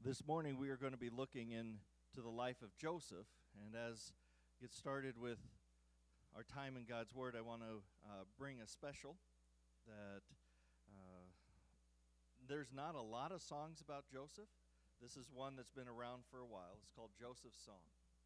This morning we are going to be looking into the life of Joseph, and as we get started with our time in God's Word, I want to bring a special that there's not a lot of songs about Joseph. This is one that's been around for a while. It's called Joseph's Song.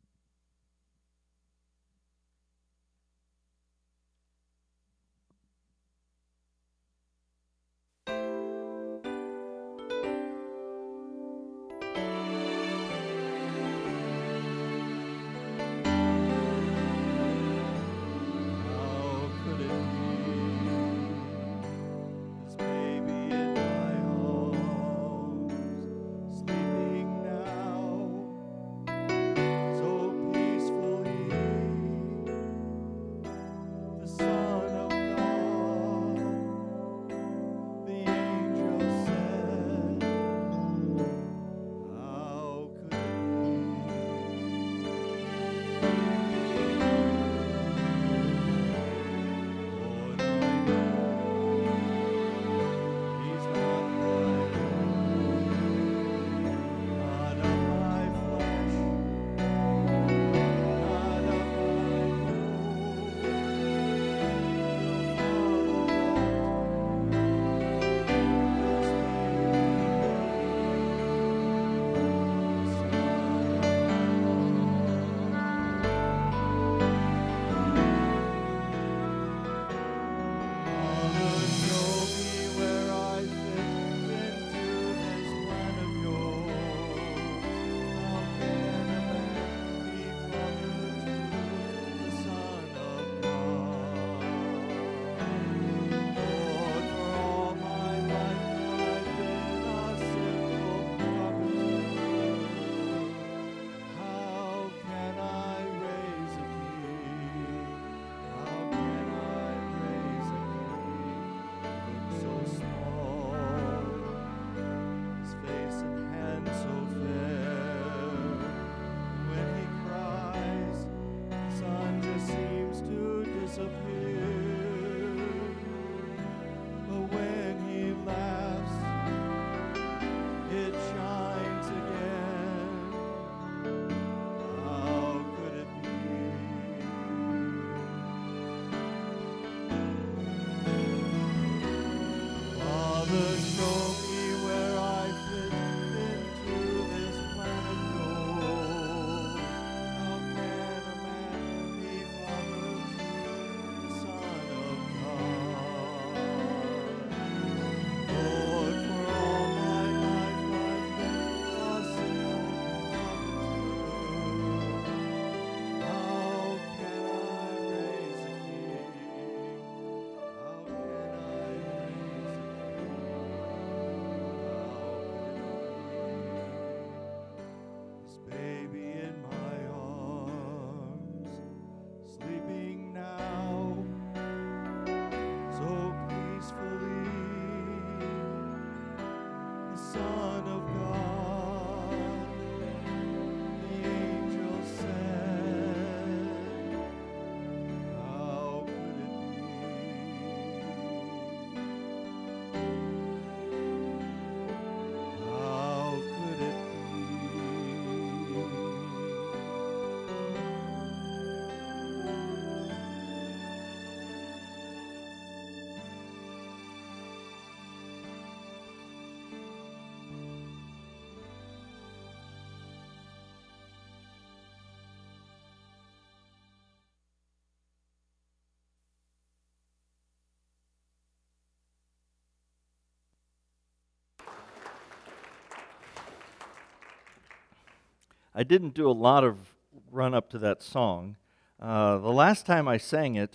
I didn't do a lot of run up to that song. The last time I sang it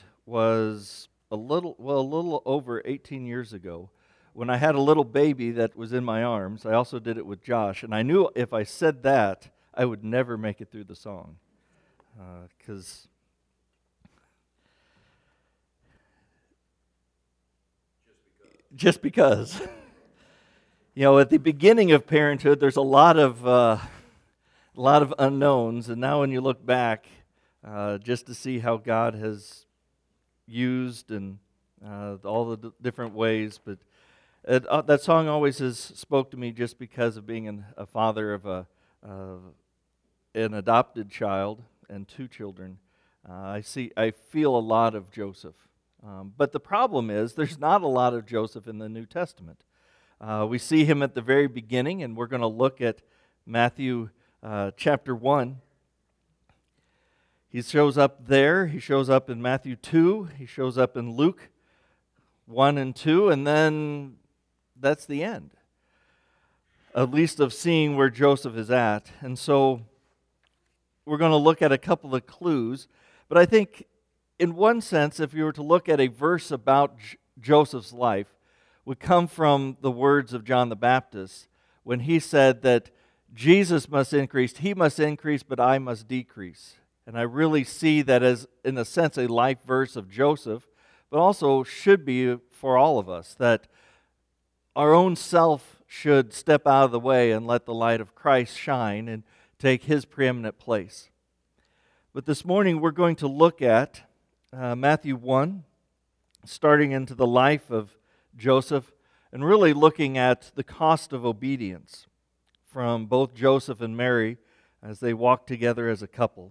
was a little over 18 years ago when I had a little baby that was in my arms. I also did it with Josh, and I knew if I said that, I would never make it through the song. Just because. At the beginning of parenthood, there's a lot of unknowns, and now when you look back, just to see how God has used and all the different ways, but That song always has spoke to me just because of being a father of an adopted child and two children. I feel a lot of Joseph. But the problem is there's not a lot of Joseph in the New Testament. We see him at the very beginning, and we're going to look at Matthew chapter 1. He shows up there. He shows up in Matthew 2. He shows up in Luke 1 and 2, and then that's the end, at least of seeing where Joseph is at. And so we're going to look at a couple of clues. But I think, in one sense, if you were to look at a verse about Joseph's life, would come from the words of John the Baptist when he said that Jesus must increase, he must increase, but I must decrease. And I really see that as, in a sense, a life verse of Joseph, but also should be for all of us, that our own self should step out of the way and let the light of Christ shine and take his preeminent place. But this morning we're going to look at Matthew 1, starting into the life of Joseph, and really looking at the cost of obedience from both Joseph and Mary as they walk together as a couple.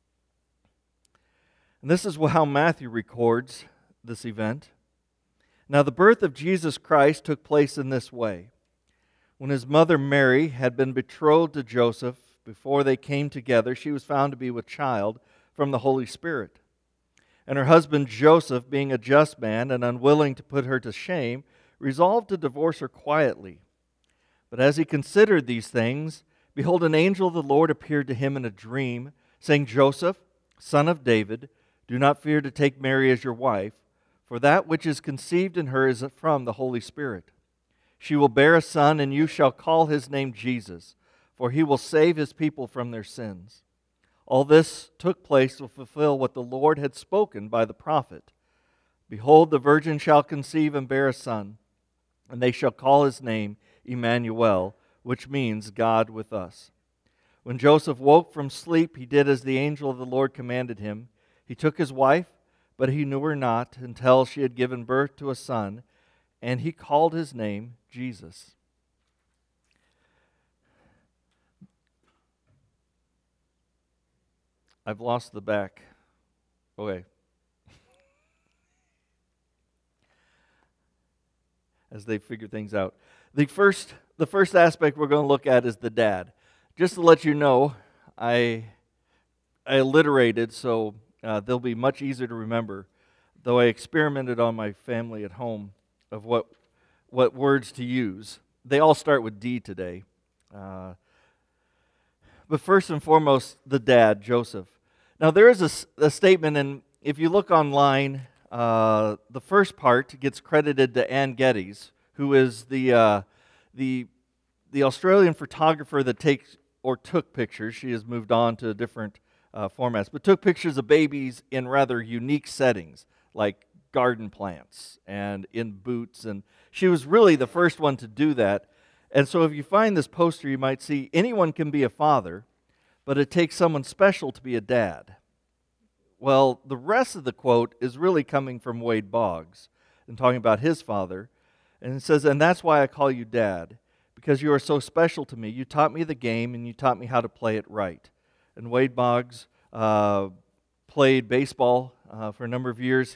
And this is how Matthew records this event. Now, the birth of Jesus Christ took place in this way. When his mother Mary had been betrothed to Joseph, before they came together, she was found to be with child from the Holy Spirit. And her husband Joseph, being a just man and unwilling to put her to shame, resolved to divorce her quietly. But as he considered these things, behold, an angel of the Lord appeared to him in a dream, saying, Joseph, son of David, do not fear to take Mary as your wife, for that which is conceived in her is from the Holy Spirit. She will bear a son, and you shall call his name Jesus, for he will save his people from their sins. All this took place to fulfill what the Lord had spoken by the prophet. Behold, the virgin shall conceive and bear a son, and they shall call his name Emmanuel, which means God with us. When Joseph woke from sleep, he did as the angel of the Lord commanded him. He took his wife, but he knew her not until she had given birth to a son, and he called his name Jesus. I've lost the back. Okay. As they figure things out. The first aspect we're going to look at is the dad. Just to let you know, I alliterated, so they'll be much easier to remember, though I experimented on my family at home of what words to use. They all start with D today. But first and foremost, the dad, Joseph. Now, there is a statement, and if you look online, the first part gets credited to Ann Geddes, who is the Australian photographer that took pictures. She has moved on to different formats, but took pictures of babies in rather unique settings, like garden plants and in boots, and she was really the first one to do that. And so if you find this poster, you might see anyone can be a father, but it takes someone special to be a dad. Well, the rest of the quote is really coming from Wade Boggs and talking about his father. And it says, and that's why I call you dad, because you are so special to me. You taught me the game, and you taught me how to play it right. And Wade Boggs played baseball for a number of years.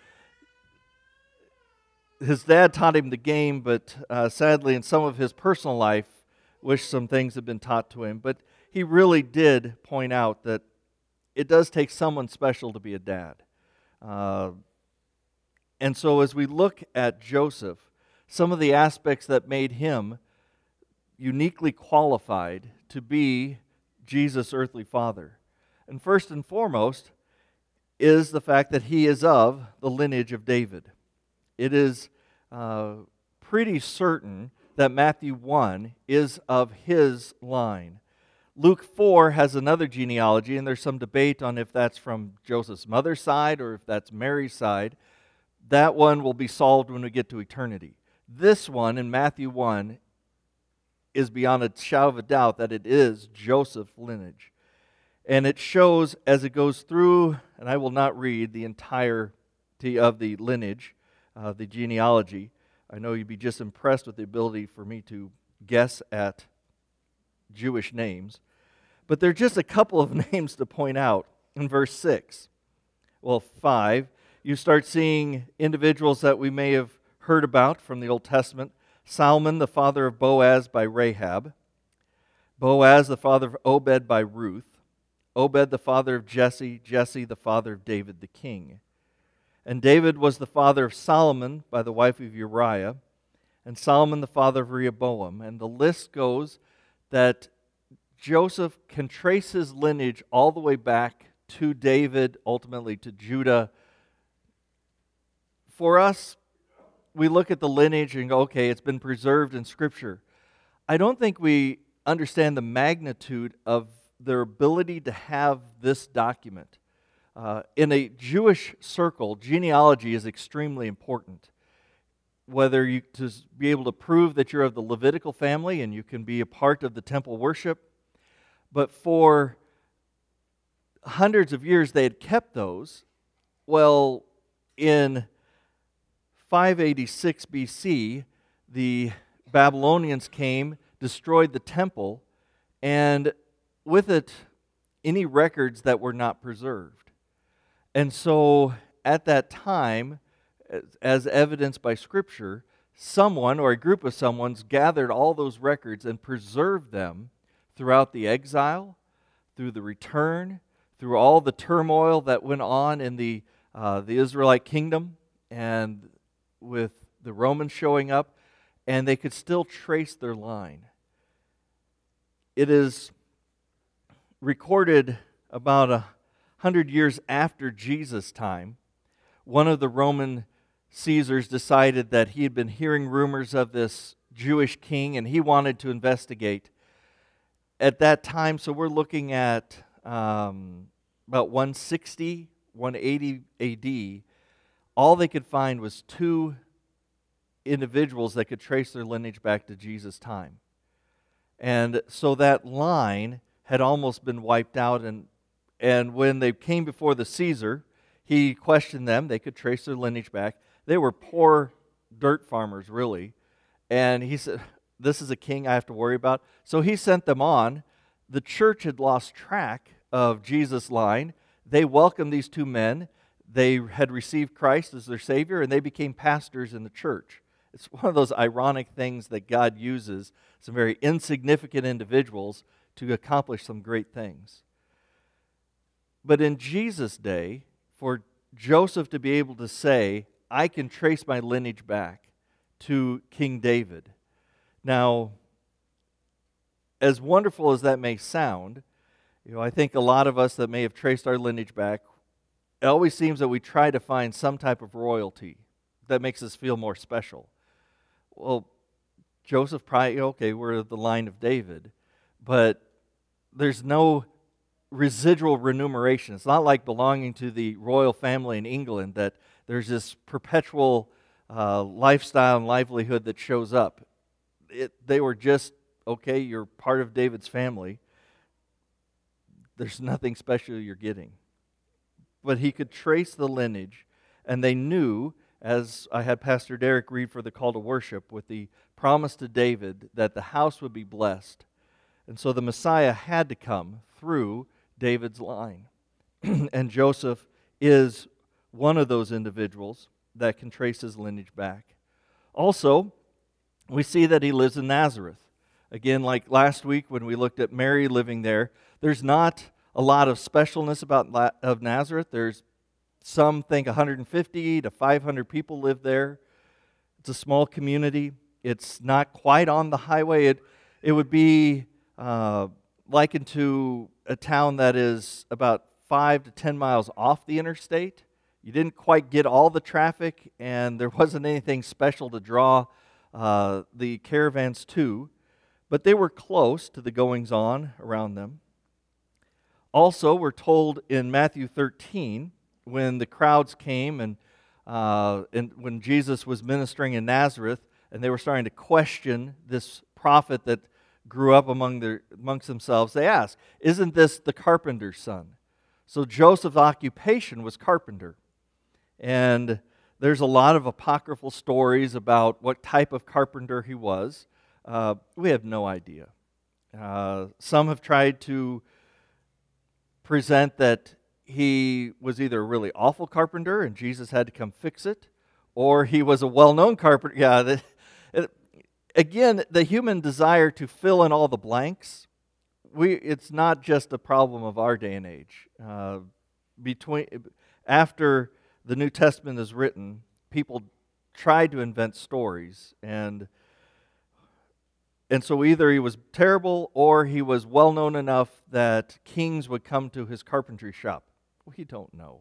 His dad taught him the game, but sadly in some of his personal life, wished some things had been taught to him. But he really did point out that it does take someone special to be a dad. And so as we look at Joseph, some of the aspects that made him uniquely qualified to be Jesus' earthly father. And first and foremost is the fact that he is of the lineage of David. It is pretty certain that Matthew 1 is of his line. Luke 4 has another genealogy, and there's some debate on if that's from Joseph's mother's side or if that's Mary's side. That one will be solved when we get to eternity. This one in Matthew 1 is beyond a shadow of a doubt that it is Joseph's lineage. And it shows as it goes through, and I will not read the entirety of the lineage, the genealogy. I know you'd be just impressed with the ability for me to guess at Jewish names. But there are just a couple of names to point out in verse 6. Well, 5, you start seeing individuals that we may have heard about from the Old Testament. Salmon, the father of Boaz by Rahab. Boaz, the father of Obed by Ruth. Obed, the father of Jesse. Jesse, the father of David the king. And David was the father of Solomon by the wife of Uriah. And Solomon, the father of Rehoboam. And the list goes that Joseph can trace his lineage all the way back to David, ultimately to Judah. For us, we look at the lineage and go, okay, it's been preserved in Scripture. I don't think we understand the magnitude of their ability to have this document. In a Jewish circle, genealogy is extremely important. Whether you to be able to prove that you're of the Levitical family and you can be a part of the temple worship, but for hundreds of years they had kept those. Well, in 586 BC, the Babylonians came, destroyed the temple, and with it, any records that were not preserved. And so, at that time, as evidenced by Scripture, someone or a group of someones gathered all those records and preserved them throughout the exile, through the return, through all the turmoil that went on in the Israelite kingdom, and with the Romans showing up, and they could still trace their line. It is recorded about 100 years after Jesus' time. One of the Roman Caesars decided that he had been hearing rumors of this Jewish king, and he wanted to investigate. At that time, so we're looking at about 160, 180 AD, all they could find was 2 individuals that could trace their lineage back to Jesus' time. And so that line had almost been wiped out, and when they came before the Caesar, he questioned them. They could trace their lineage back. They were poor dirt farmers, really. And he said, this is a king I have to worry about. So he sent them on. The church had lost track of Jesus' line. They welcomed these 2 men. They had received Christ as their Savior, and they became pastors in the church. It's one of those ironic things that God uses some very insignificant individuals to accomplish some great things. But in Jesus' day, for Joseph to be able to say, I can trace my lineage back to King David. Now, as wonderful as that may sound, I think a lot of us that may have traced our lineage back, it always seems that we try to find some type of royalty that makes us feel more special. Well, Joseph probably, okay, we're the line of David, but there's no residual remuneration. It's not like belonging to the royal family in England that there's this perpetual lifestyle and livelihood that shows up. They were just, okay, you're part of David's family. There's nothing special you're getting. But he could trace the lineage, and they knew, as I had Pastor Derek read for the call to worship, with the promise to David that the house would be blessed. And so the Messiah had to come through David's line. And Joseph is one of those individuals that can trace his lineage back. Also, we see that he lives in Nazareth. Again, like last week when we looked at Mary living there, there's not a lot of specialness of Nazareth. There's some think 150 to 500 people live there. It's a small community. It's not quite on the highway. It would be likened to a town that is about 5 to 10 miles off the interstate. You didn't quite get all the traffic, and there wasn't anything special to draw the caravans to, but they were close to the goings-on around them. Also, we're told in Matthew 13, when the crowds came and when Jesus was ministering in Nazareth, and they were starting to question this prophet that grew up amongst themselves, they asked, isn't this the carpenter's son? So Joseph's occupation was carpenter. And there's a lot of apocryphal stories about what type of carpenter he was. We have no idea. Some have tried to present that he was either a really awful carpenter and Jesus had to come fix it, or he was a well-known carpenter. Yeah, again, the human desire to fill in all the blanks, it's not just a problem of our day and age. After the New Testament is written, people tried to invent stories, and so either he was terrible or he was well-known enough that kings would come to his carpentry shop. We don't know.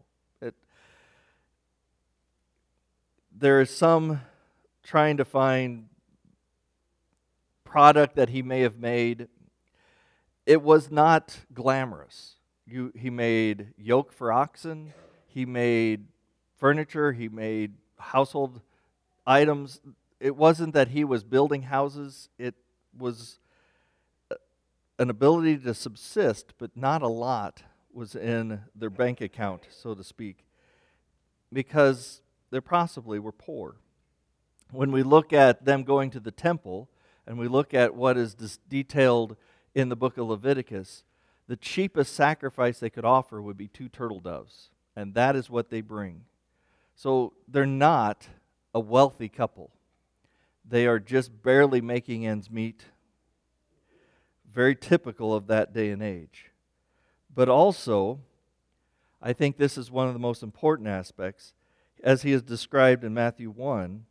There is some trying to find product that he may have made. It was not glamorous. He made yoke for oxen. He made furniture. He made household items. It wasn't that he was building houses. It was an ability to subsist, but not a lot was in their bank account, so to speak, because they possibly were poor. When we look at them going to the temple, and we look at what is detailed in the book of Leviticus, the cheapest sacrifice they could offer would be 2 turtle doves, and that is what they bring. So they're not a wealthy couple. They are just barely making ends meet. Very typical of that day and age. But also, I think this is one of the most important aspects, as he is described in Matthew 1.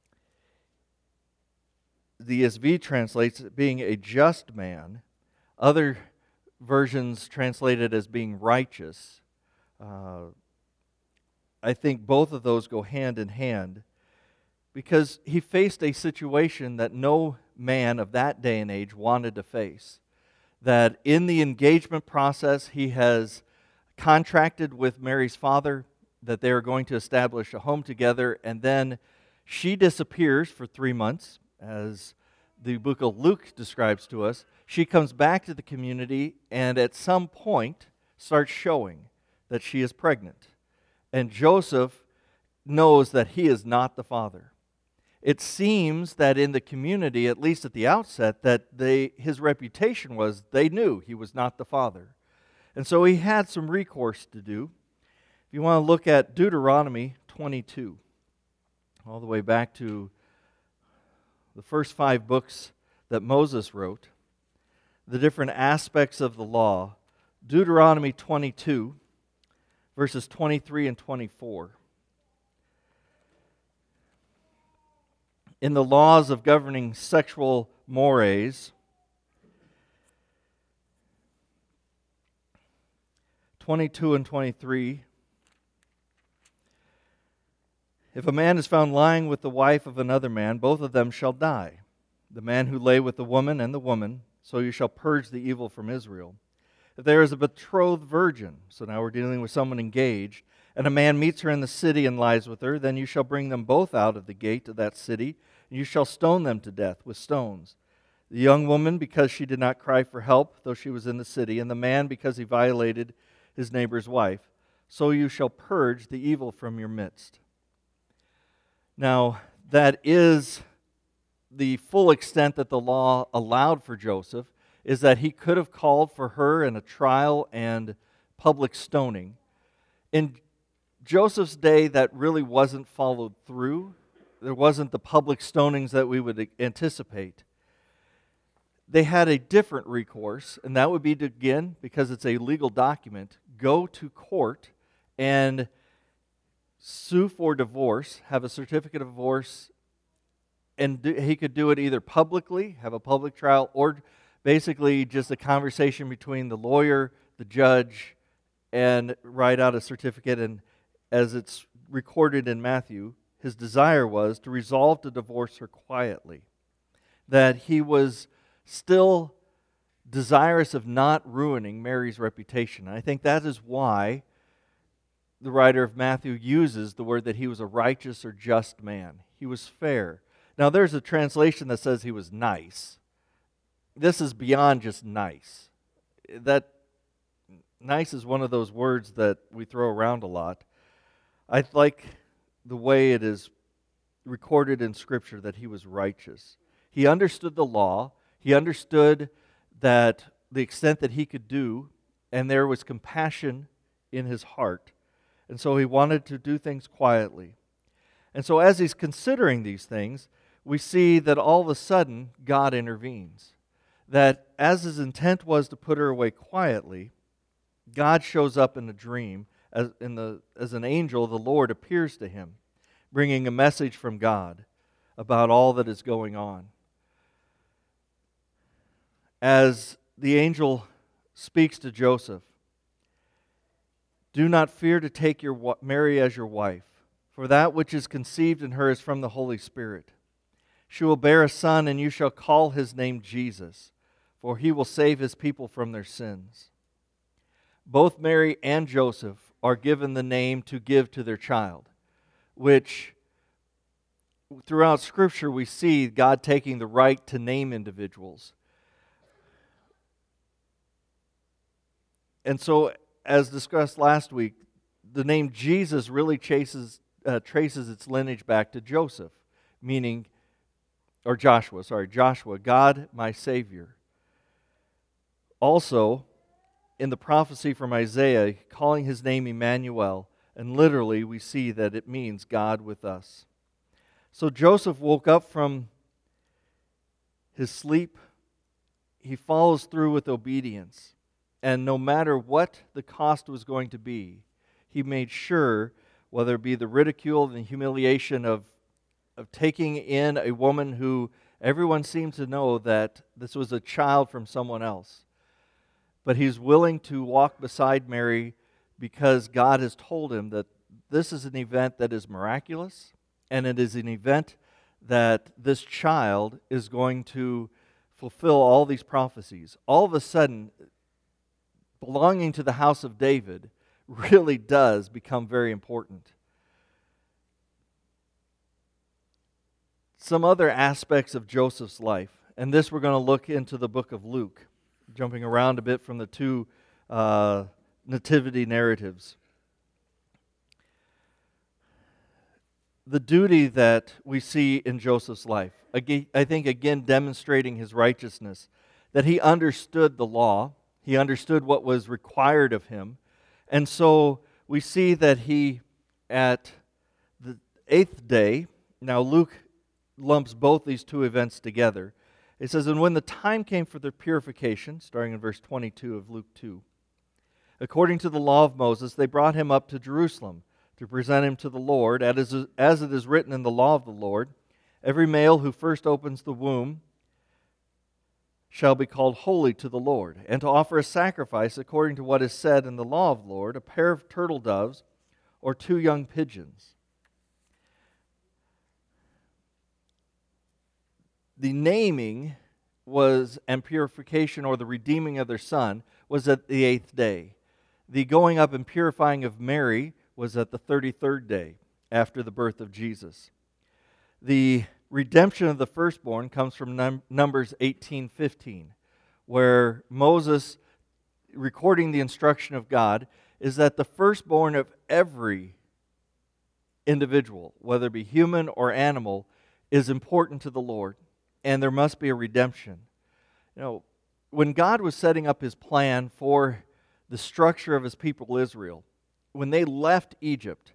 The ESV translates it being a just man. Other versions translate it as being righteous. I think both of those go hand in hand, because he faced a situation that no man of that day and age wanted to face. That in the engagement process, he has contracted with Mary's father that they are going to establish a home together, and then she disappears for 3 months, as the book of Luke describes to us. She comes back to the community and at some point starts showing that she is pregnant. And Joseph knows that he is not the father. It seems that in the community, at least at the outset, that his reputation was they knew he was not the father. And so he had some recourse to do. If you want to look at Deuteronomy 22, all the way back to the first 5 books that Moses wrote, the different aspects of the law. Deuteronomy 22, verses 23 and 24. In the laws of governing sexual mores, 22 and 23, if a man is found lying with the wife of another man, both of them shall die. The man who lay with the woman and the woman, so you shall purge the evil from Israel. If there is a betrothed virgin, so now we're dealing with someone engaged, and a man meets her in the city and lies with her, then you shall bring them both out of the gate of that city, and you shall stone them to death with stones. The young woman, because she did not cry for help, though she was in the city, and the man, because he violated his neighbor's wife. So you shall purge the evil from your midst. Now, that is the full extent that the law allowed for Joseph, is that he could have called for her in a trial and public stoning. In Joseph's day, that really wasn't followed through. There wasn't the public stonings that we would anticipate. They had a different recourse, and that would be to, again, because it's a legal document, go to court and sue for divorce, have a certificate of divorce, and he could do it either publicly, have a public trial, or basically just a conversation between the lawyer, the judge, and write out a certificate. And as it's recorded in Matthew, his desire was to resolve to divorce her quietly. That he was still desirous of not ruining Mary's reputation. And I think that is why the writer of Matthew uses the word that he was a righteous or just man. He was fair. Now there's a translation that says he was nice. This is beyond just nice. That nice is one of those words that we throw around a lot. I like the way it is recorded in Scripture that he was righteous. He understood the law. He understood that the extent that he could do, and there was compassion in his heart. And so he wanted to do things quietly. And so as he's considering these things, we see that all of a sudden God intervenes. That as his intent was to put her away quietly, God shows up in a dream. As an angel, the Lord appears to him, bringing a message from God about all that is going on. As the angel speaks to Joseph, "Do not fear to take Mary as your wife, for that which is conceived in her is from the Holy Spirit. She will bear a son, and you shall call his name Jesus, for he will save his people from their sins." Both Mary and Joseph are given the name to give to their child, which throughout Scripture we see God taking the right to name individuals. And so, as discussed last week, the name Jesus really traces its lineage back to Joseph, Joshua, God my Savior. Also, in the prophecy from Isaiah, calling his name Emmanuel, and literally we see that it means God with us. So Joseph woke up from his sleep. He follows through with obedience. And no matter what the cost was going to be, he made sure, whether it be the ridicule and the humiliation of taking in a woman who everyone seemed to know that this was a child from someone else. But he's willing to walk beside Mary because God has told him that this is an event that is miraculous, and it is an event that this child is going to fulfill all these prophecies. All of a sudden, belonging to the house of David really does become very important. Some other aspects of Joseph's life, and this we're going to look into the book of Luke, jumping around a bit from the two nativity narratives. The duty that we see in Joseph's life, I think again demonstrating his righteousness, that he understood the law, he understood what was required of him, and so we see that he, at the 8th day, now Luke lumps both these two events together. It says, "And when the time came for their purification," starting in verse 22 of Luke 2, "according to the law of Moses, they brought him up to Jerusalem to present him to the Lord, as it is written in the law of the Lord, every male who first opens the womb shall be called holy to the Lord, and to offer a sacrifice according to what is said in the law of the Lord, a pair of turtle doves or 2 young pigeons." The naming and purification, or the redeeming of their son, was at the 8th day. The going up and purifying of Mary was at the 33rd day after the birth of Jesus. The redemption of the firstborn comes from Numbers 18:15, where Moses, recording the instruction of God, is that the firstborn of every individual, whether it be human or animal, is important to the Lord, and there must be a redemption. You know, when God was setting up his plan for the structure of his people Israel, when they left Egypt,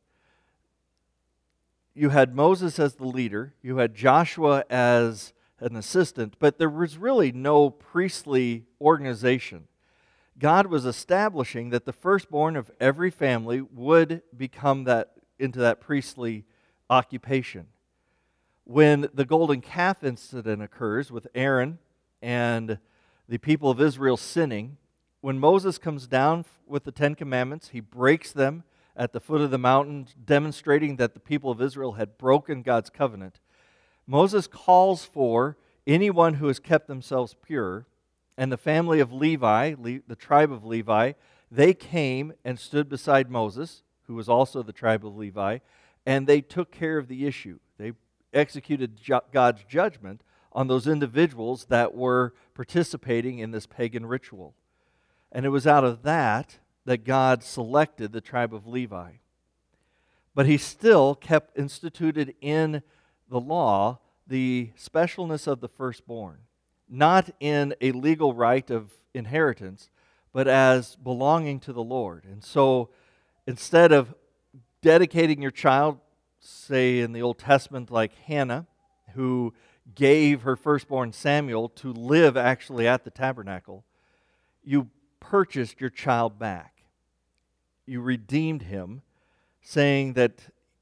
you had Moses as the leader, you had Joshua as an assistant, but there was really no priestly organization. God was establishing that the firstborn of every family would become into that priestly occupation. When the golden calf incident occurs with Aaron and the people of Israel sinning, when Moses comes down with the 10 Commandments, he breaks them at the foot of the mountain, demonstrating that the people of Israel had broken God's covenant. Moses calls for anyone who has kept themselves pure, and the family of Levi, the tribe of Levi, they came and stood beside Moses, who was also the tribe of Levi, and they took care of the issue. They executed God's judgment on those individuals that were participating in this pagan ritual. And it was out of that God selected the tribe of Levi. But he still kept instituted in the law the specialness of the firstborn, not in a legal right of inheritance, but as belonging to the Lord. And so instead of dedicating your child, say in the Old Testament, like Hannah, who gave her firstborn Samuel to live actually at the tabernacle, you purchased your child back. You redeemed him, saying that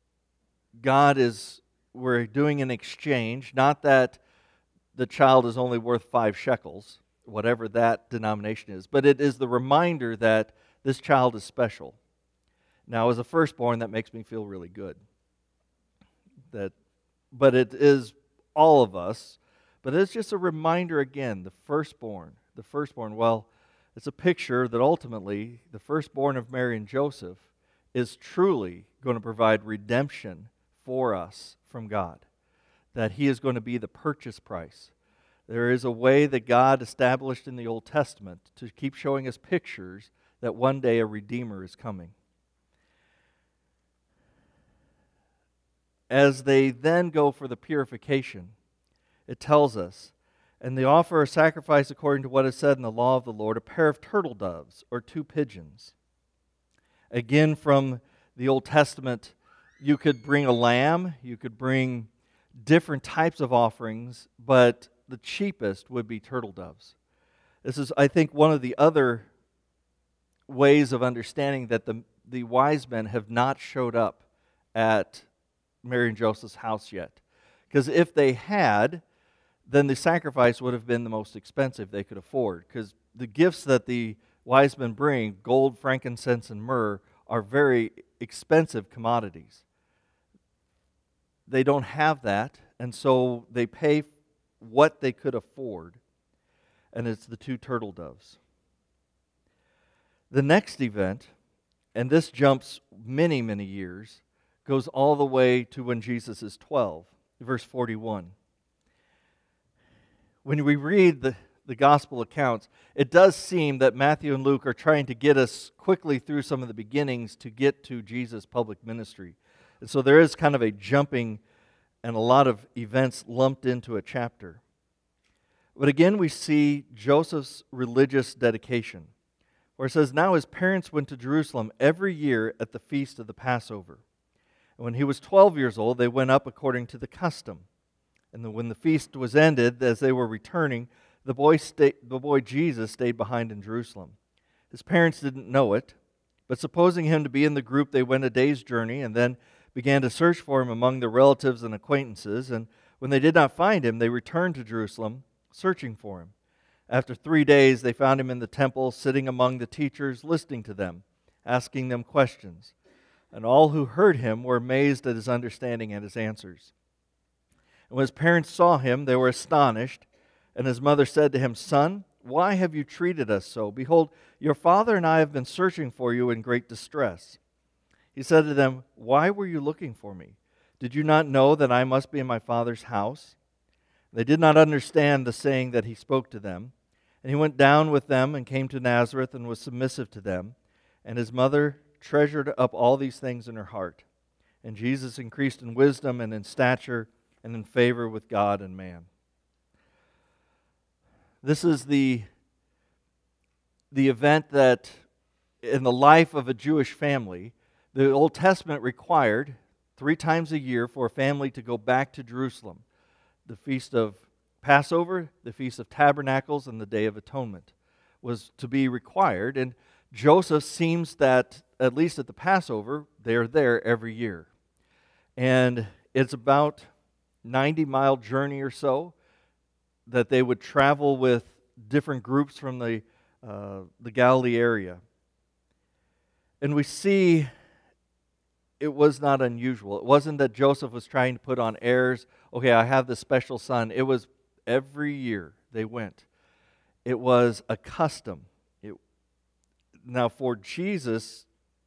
we're doing an exchange, not that the child is only worth 5 shekels, whatever that denomination is, but it is the reminder that this child is special. Now, as a firstborn, that makes me feel really good. But it is all of us. But it's just a reminder again, the firstborn. Well, it's a picture that ultimately the firstborn of Mary and Joseph is truly going to provide redemption for us from God. That he is going to be the purchase price. There is a way that God established in the Old Testament to keep showing us pictures that one day a Redeemer is coming. As they then go for the purification, it tells us, and they offer a sacrifice according to what is said in the law of the Lord, a pair of turtle doves or 2 pigeons. Again, from the Old Testament, you could bring a lamb, you could bring different types of offerings, but the cheapest would be turtle doves. This is, I think, one of the other ways of understanding that the wise men have not showed up at Mary and Joseph's house yet. Because if they had, then the sacrifice would have been the most expensive they could afford. Because the gifts that the wise men bring, gold, frankincense, and myrrh, are very expensive commodities. They don't have that, and so they pay what they could afford, and it's the 2 turtle doves. The next event, and this jumps many, many years, goes all the way to when Jesus is 12, verse 41. When we read the gospel accounts, it does seem that Matthew and Luke are trying to get us quickly through some of the beginnings to get to Jesus' public ministry. And so there is kind of a jumping and a lot of events lumped into a chapter. But again, we see Joseph's religious dedication, where it says, "Now his parents went to Jerusalem every year at the feast of the Passover. And when he was 12 years old, they went up according to the custom. And when the feast was ended, as they were returning, the boy Jesus stayed behind in Jerusalem. His parents didn't know it, but supposing him to be in the group, they went a day's journey and then began to search for him among their relatives and acquaintances. And when they did not find him, they returned to Jerusalem, searching for him. After 3 days, they found him in the temple, sitting among the teachers, listening to them, asking them questions. And all who heard him were amazed at his understanding and his answers. And when his parents saw him, they were astonished. And his mother said to him, 'Son, why have you treated us so? Behold, your father and I have been searching for you in great distress.' He said to them, 'Why were you looking for me? Did you not know that I must be in my father's house?' They did not understand the saying that he spoke to them. And he went down with them and came to Nazareth and was submissive to them. And his mother treasured up all these things in her heart. And Jesus increased in wisdom and in stature and in favor with God and man." This is the event that in the life of a Jewish family, the Old Testament required 3 times a year for a family to go back to Jerusalem. The Feast of Passover, the Feast of Tabernacles, and the Day of Atonement was to be required. And Joseph seems that, at least at the Passover, they're there every year. And it's about 90-mile journey or so that they would travel with different groups from the Galilee area. And we see it was not unusual. It wasn't that Joseph was trying to put on airs, okay, I have this special son. It was every year they went. It was a custom. Now for Jesus,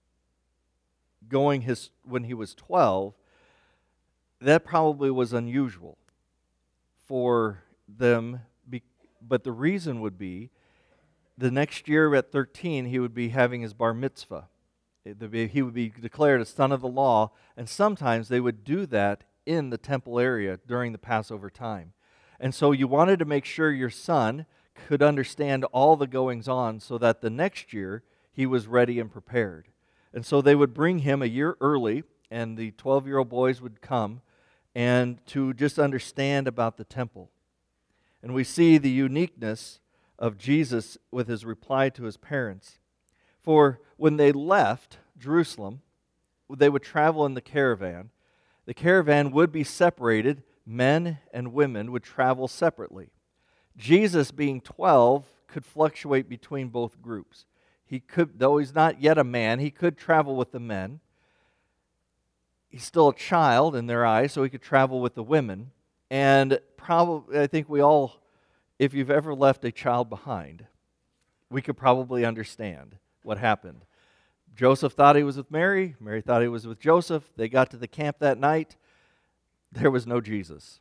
going when he was 12, that probably was unusual for them. But the reason would be, the next year at 13, he would be having his bar mitzvah. He would be declared a son of the law, and sometimes they would do that in the temple area during the Passover time. And so you wanted to make sure your son could understand all the goings-on so that the next year he was ready and prepared. And so they would bring him a year early, and the 12-year-old boys would come and to just understand about the temple. And we see the uniqueness of Jesus with his reply to his parents. For when they left Jerusalem, they would travel in the caravan. The caravan would be separated. Men and women would travel separately. Jesus, being 12, could fluctuate between both groups. He could, though he's not yet a man, he could travel with the men. He's still a child in their eyes, so he could travel with the women. And probably, I think we all, if you've ever left a child behind, we could probably understand what happened. Joseph thought he was with Mary. Mary thought he was with Joseph. They got to the camp that night. There was no Jesus.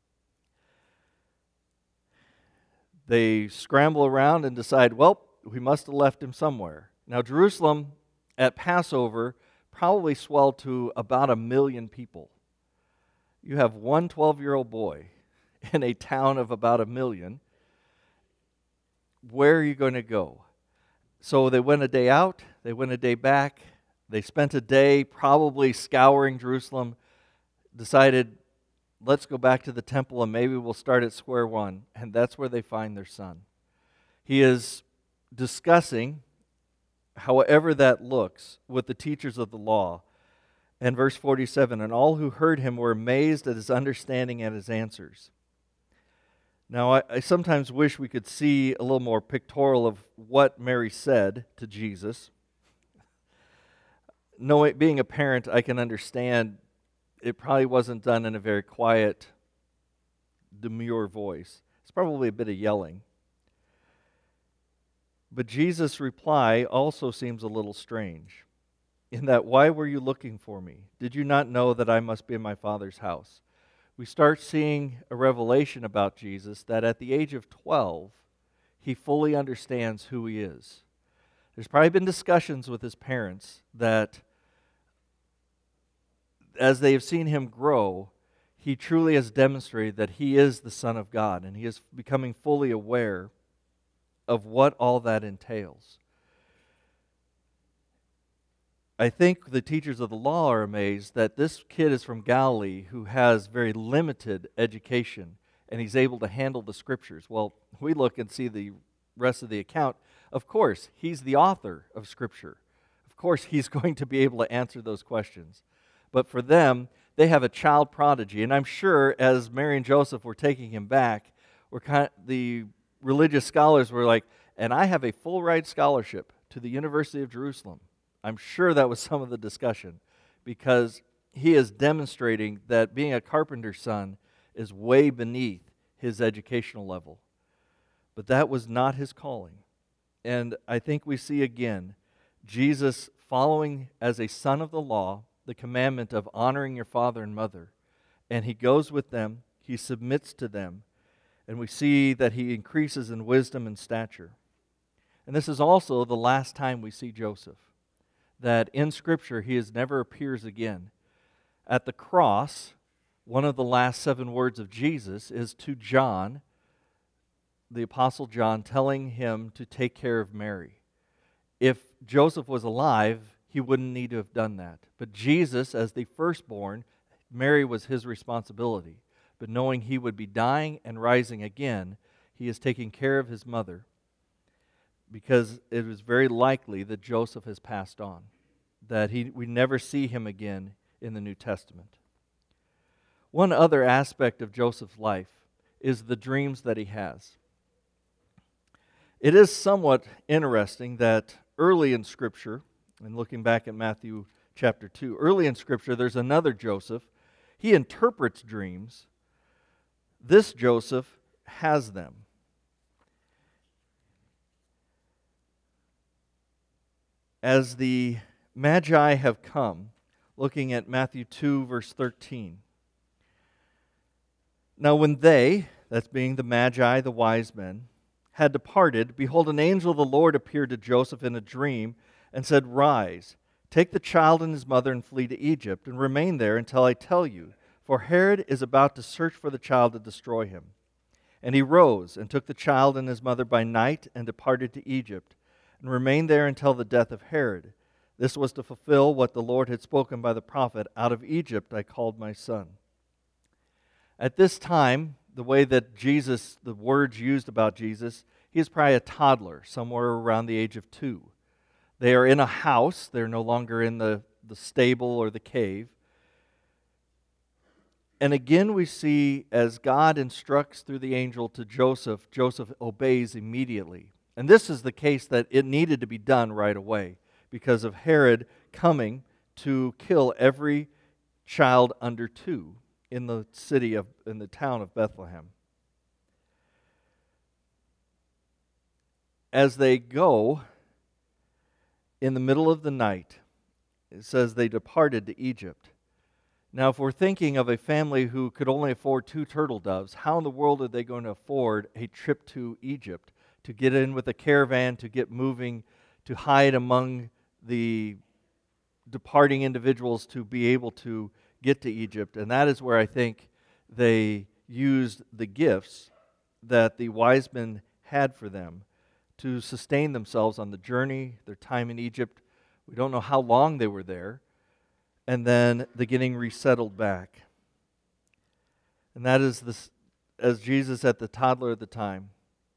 They scramble around and decide, well, we must have left him somewhere. Now, Jerusalem at Passover probably swelled to about 1 million people. You have one 12-year-old boy in a town of about 1 million. Where are you going to go? So they went a day out, they went a day back, they spent a day probably scouring Jerusalem, decided, let's go back to the temple and maybe we'll start at square one. And that's where they find their son. He is discussing, however that looks, with the teachers of the law. And verse 47, and all who heard him were amazed at his understanding and his answers. Now, I sometimes wish we could see a little more pictorial of what Mary said to Jesus. Being a parent, I can understand it probably wasn't done in a very quiet, demure voice. It's probably a bit of yelling. But Jesus' reply also seems a little strange, in that, why were you looking for me? Did you not know that I must be in my Father's house? We start seeing a revelation about Jesus that at the age of 12, he fully understands who he is. There's probably been discussions with his parents that as they have seen him grow, he truly has demonstrated that he is the Son of God, and he is becoming fully aware of what all that entails. I think the teachers of the law are amazed that this kid is from Galilee who has very limited education and he's able to handle the scriptures. Well, we look and see the rest of the account. Of course, he's the author of Scripture. Of course, he's going to be able to answer those questions. But for them, they have a child prodigy. And I'm sure as Mary and Joseph were taking him back, the religious scholars were like, and I have a full ride scholarship to the University of Jerusalem. I'm sure that was some of the discussion, because he is demonstrating that being a carpenter's son is way beneath his educational level. But that was not his calling. And I think we see again Jesus following as a son of the law the commandment of honoring your father and mother. And he goes with them, he submits to them, and we see that he increases in wisdom and stature. And this is also the last time we see Joseph, that in Scripture he never appears again. At the cross, one of the last 7 words of Jesus is to John, the Apostle John, telling him to take care of Mary. If Joseph was alive, he wouldn't need to have done that. But Jesus, as the firstborn, Mary was his responsibility. But knowing he would be dying and rising again, he is taking care of his mother, because it is very likely that Joseph has passed on, that we never see him again in the New Testament. One other aspect of Joseph's life is the dreams that he has. It is somewhat interesting that early in Scripture, and looking back at Matthew chapter 2, early in Scripture there's another Joseph. He interprets dreams. This Joseph has them. As the Magi have come, looking at Matthew 2, verse 13. Now when they, that's being the Magi, the wise men, had departed, behold, an angel of the Lord appeared to Joseph in a dream and said, Rise, Take the child and his mother and flee to Egypt, and remain there until I tell you, for Herod is about to search for the child to destroy him. And he rose and took the child and his mother by night and departed to Egypt, and remained there until the death of Herod. This was to fulfill what the Lord had spoken by the prophet, out of Egypt I called my son. At this time, the way that Jesus, the words used about Jesus, he is probably a toddler, somewhere around the age of 2. They are in a house. They're no longer in the stable or the cave. And again we see, as God instructs through the angel to Joseph, Joseph obeys immediately. And this is the case that it needed to be done right away because of Herod coming to kill every child under 2 in the town of Bethlehem. As they go, in the middle of the night, it says they departed to Egypt. Now, if we're thinking of a family who could only afford 2 turtle doves, how in the world are they going to afford a trip to Egypt, to get in with a caravan, to get moving, to hide among the departing individuals to be able to get to Egypt? And that is where I think they used the gifts that the wise men had for them to sustain themselves on the journey, their time in Egypt. We don't know how long they were there. And then the getting resettled back. And that is this, as Jesus at the toddler at the time.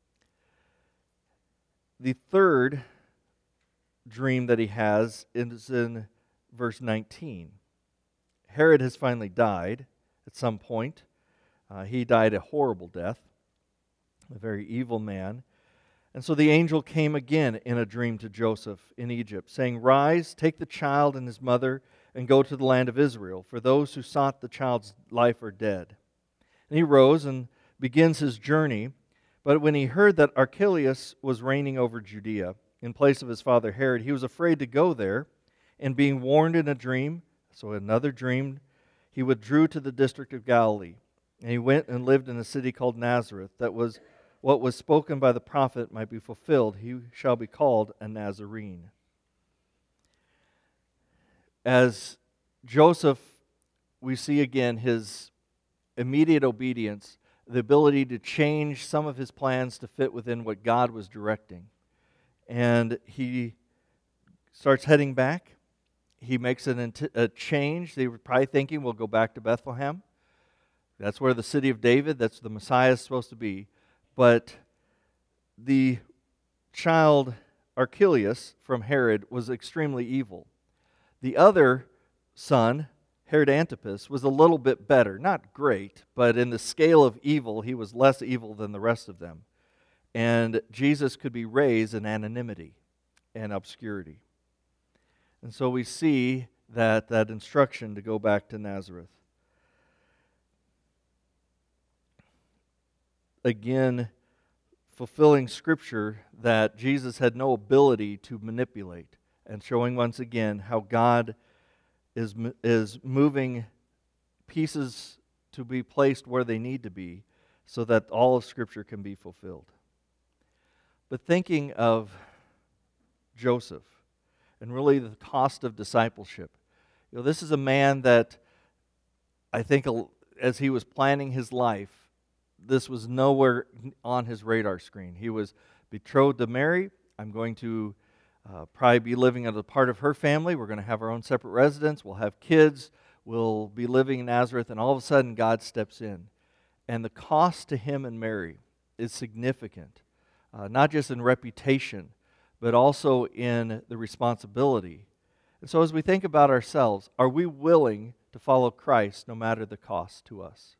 The third dream that he has is in verse 19. Herod has finally died at some point. He died a horrible death, a very evil man. And so the angel came again in a dream to Joseph in Egypt, saying, Rise, take the child and his mother, and go to the land of Israel, for those who sought the child's life are dead. And he rose and begins his journey. But when he heard that Archelaus was reigning over Judea in place of his father Herod, he was afraid to go there. And being warned in a dream, so another dream, he withdrew to the district of Galilee. And he went and lived in a city called Nazareth, that was what was spoken by the prophet might be fulfilled. He shall be called a Nazarene. As Joseph, we see again his immediate obedience, the ability to change some of his plans to fit within what God was directing. And he starts heading back. He makes a change. They were probably thinking, we'll go back to Bethlehem. That's where the city of David, that's the Messiah is supposed to be. But the child Archelaus from Herod was extremely evil. The other son, Herod Antipas, was a little bit better. Not great, but in the scale of evil, he was less evil than the rest of them. And Jesus could be raised in anonymity and obscurity. And so we see that instruction to go back to Nazareth. Again, fulfilling Scripture that Jesus had no ability to manipulate, and showing once again how God is moving pieces to be placed where they need to be so that all of Scripture can be fulfilled. But thinking of Joseph and really the cost of discipleship, this is a man that I think as he was planning his life, this was nowhere on his radar screen. He was betrothed to Mary. I'm going to probably be living as a part of her family. We're going to have our own separate residence. We'll have kids. We'll be living in Nazareth. And all of a sudden, God steps in. And the cost to him and Mary is significant, not just in reputation, but also in the responsibility. And so as we think about ourselves, are we willing to follow Christ no matter the cost to us?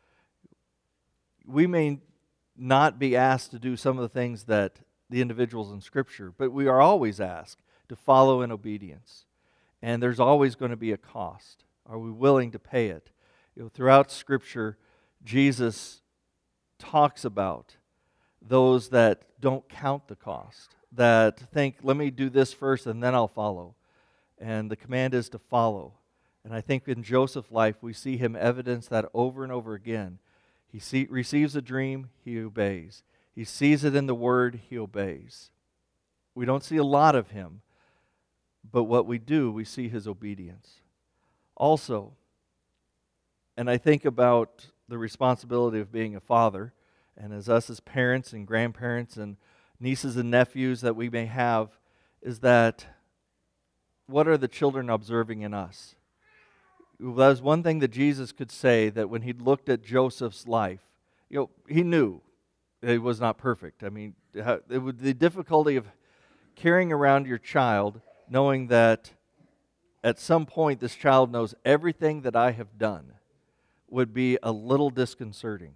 We may not be asked to do some of the things that the individuals in Scripture, but we are always asked to follow in obedience. And there's always going to be a cost. Are we willing to pay it? Throughout Scripture, Jesus talks about those that don't count the cost, that think, let me do this first and then I'll follow. And the command is to follow. And I think in Joseph's life, we see him evidence that over and over again. He receives a dream, he obeys. He sees it in the Word, he obeys. We don't see a lot of him, but what we do, we see his obedience. Also, and I think about the responsibility of being a father, and as us as parents and grandparents and nieces and nephews that we may have, is that what are the children observing in us? That was one thing that Jesus could say, that when he looked at Joseph's life, he knew that he was not perfect. I mean, the difficulty of carrying around your child, knowing that at some point this child knows everything that I have done, would be a little disconcerting.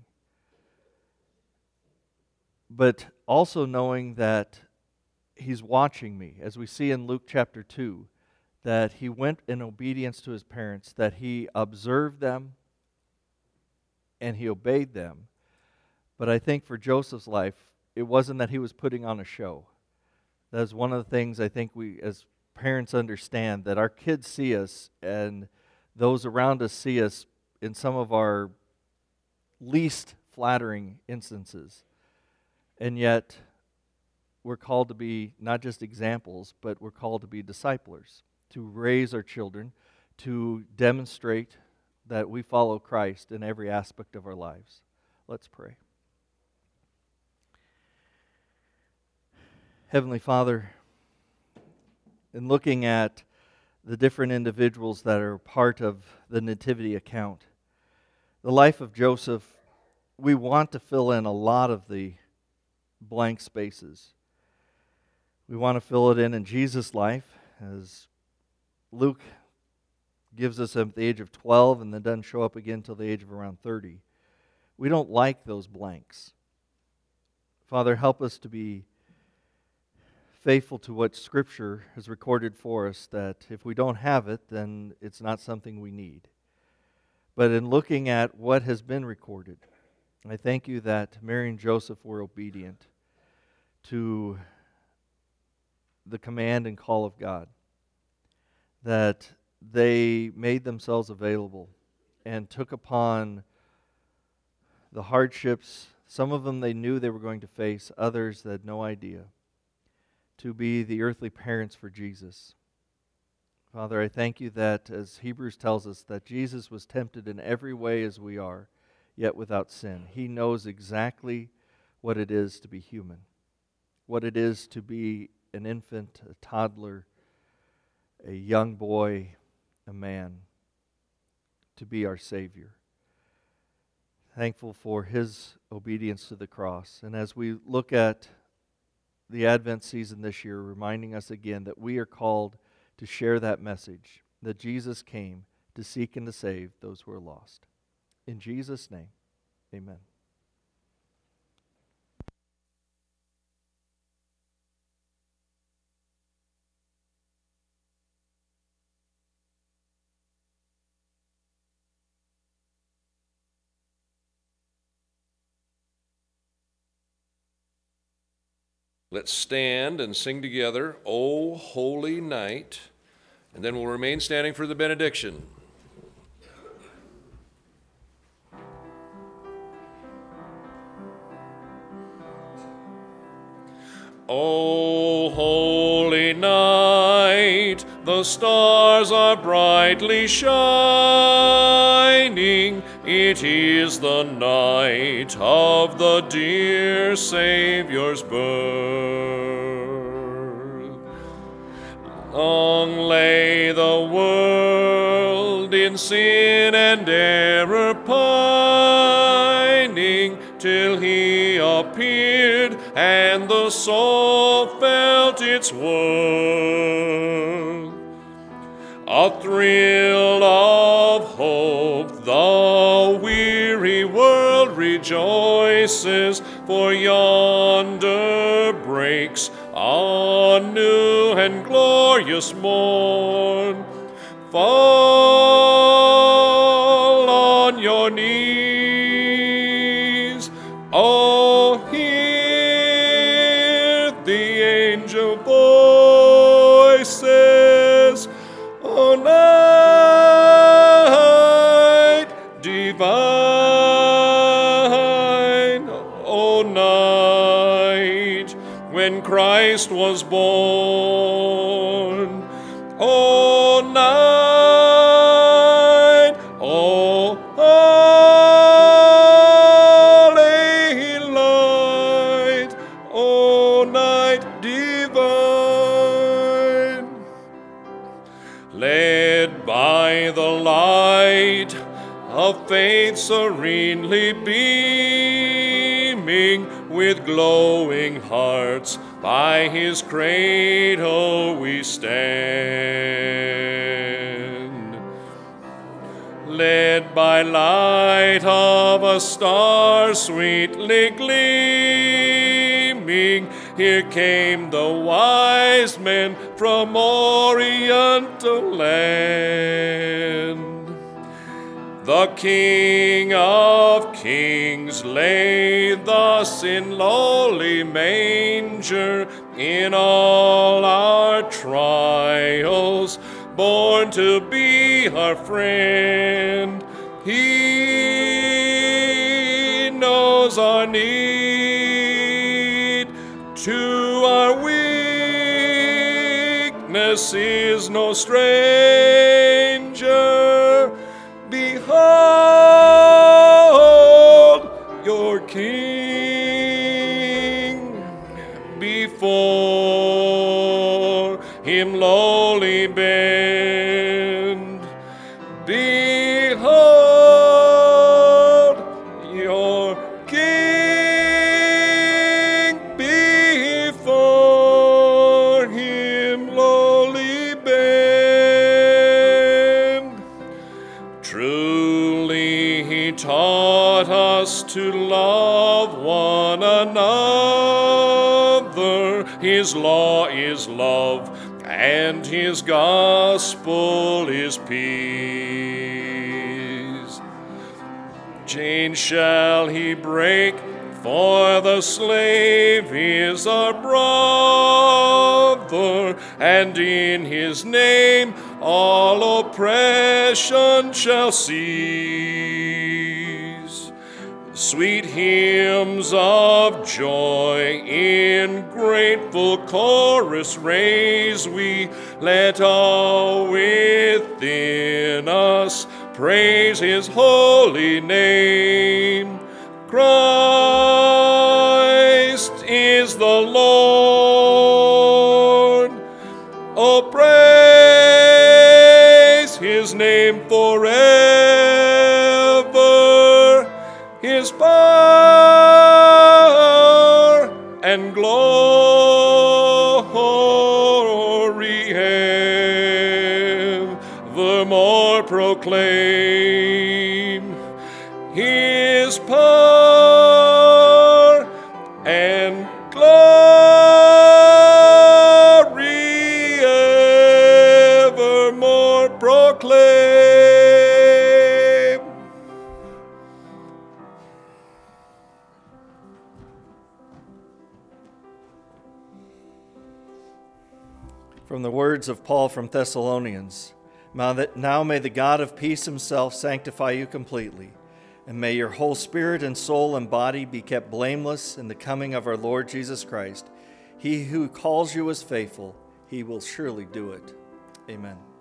But also knowing that he's watching me, as we see in Luke chapter 2, that he went in obedience to his parents, that he observed them and he obeyed them. But I think for Joseph's life, it wasn't that he was putting on a show. That's one of the things I think we as parents understand, that our kids see us and those around us see us in some of our least flattering instances. And yet, we're called to be not just examples, but we're called to be disciplers, to raise our children, to demonstrate that we follow Christ in every aspect of our lives. Let's pray. Heavenly Father, in looking at the different individuals that are part of the nativity account, the life of Joseph, we want to fill in a lot of the blank spaces. We want to fill it in Jesus' life, as Luke gives us at the age of 12 and then doesn't show up again until the age of around 30. We don't like those blanks. Father, help us to be faithful to what Scripture has recorded for us, that if we don't have it, then it's not something we need. But in looking at what has been recorded, I thank you that Mary and Joseph were obedient to the command and call of God, that they made themselves available and took upon the hardships. Some of them they knew they were going to face, others they had no idea, to be the earthly parents for Jesus. Father, I thank you that, as Hebrews tells us, that Jesus was tempted in every way as we are, yet without sin. He knows exactly what it is to be human, what it is to be an infant, a toddler, a young boy, a man, to be our Savior. Thankful for His obedience to the cross. And as we look at the Advent season this year, reminding us again that we are called to share that message, that Jesus came to seek and to save those who are lost. In Jesus' name, amen. Let's stand and sing together, O Holy Night, and then we'll remain standing for the benediction. O holy night, the stars are brightly shining. It is the night of the dear Savior's birth. Long lay the world in sin and error pining, till He appeared and the soul felt its worth. A thrill of hope, the weary world rejoices, for yonder breaks a new and glorious morn. Fall on your knees, oh, hear the angel voices, O night divine, O night when Christ was born. O night, O holy light, O night divine, led by the light of faith serenely beaming, with glowing hearts by his cradle we stand. Led by light of a star sweetly gleaming, here came the wise men from Oriental land. The King of Kings lay thus in lowly manger, in all our trials, born to be our friend. He knows our need, to our weakness is no stranger. Behold your King, before him lowly bend. Behold your King, before him lowly bend. Truly he taught us to love one another. His law is love, and his gospel is peace. Chains shall he break, for the slave is our brother, and in his name all oppression shall cease. Sweet hymns of joy in grateful chorus raise we, let all within us praise his holy name. Christ is the Lord. Oh, praise his name forever. His power and glory evermore proclaim. His power and glory evermore proclaim. From the words of Paul from Thessalonians, now may the God of peace himself sanctify you completely, and may your whole spirit and soul and body be kept blameless in the coming of our Lord Jesus Christ. He who calls you is faithful. He will surely do it. Amen.